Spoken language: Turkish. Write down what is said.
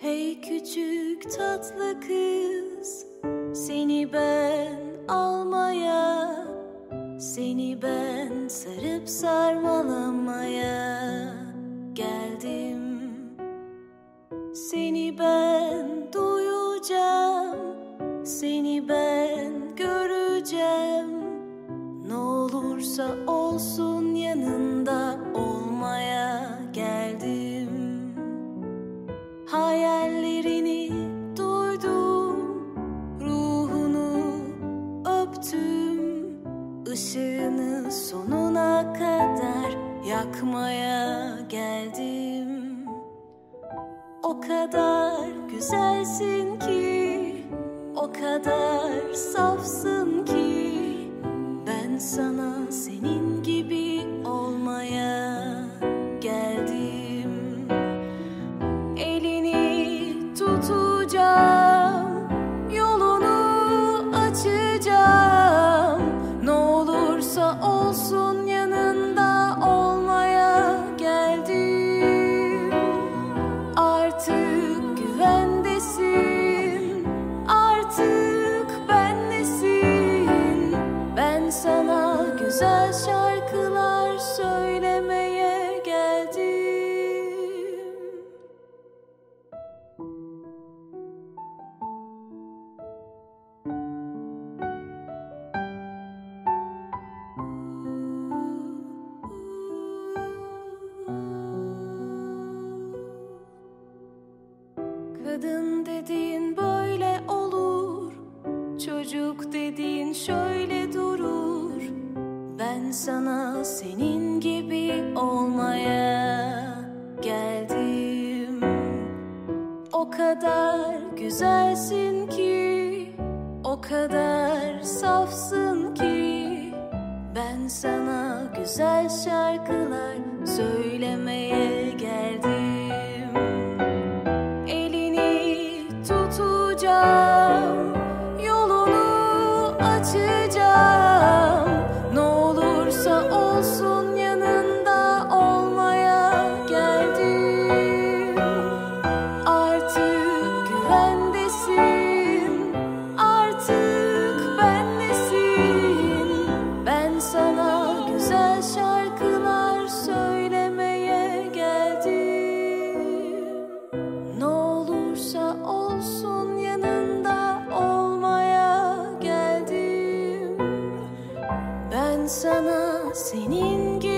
Hey küçük tatlı kız, seni ben almaya, seni ben sarıp sarmalamaya geldim. Seni ben duyacağım, seni ben göreceğim. Ne olursa olsun yanında olmaya geldim. Hayallerini duydum, ruhunu öptüm. Işığını sonuna kadar yakmaya geldim. O kadar güzelsin ki, o kadar safsın ki, ben sana senin gibi olmaya geldim. Elini tutacağım, yolunu açacağım. Ne olursa olsun yanında olmaya geldim. Artık güvendesin, artık bendesin. Ben sana güzel şarkılar söylemeye geldim. Kadın dediğin böyle olur, çocuk dediğin şöyle durur. Ben sana senin gibi olmaya geldim. O kadar güzelsin ki, o kadar safsın ki, ben sana güzel şarkılar söylemeye geldim. Elini tutacağım, yolunu açacağım. Ne olursa olsun yanında olmaya geldim. Artık güvendesin, artık bendesin. Ben sana güzel şarkılar söylemeye geldim. Ne olursa olsun yanında olmaya geldim. Ben sana senin gibi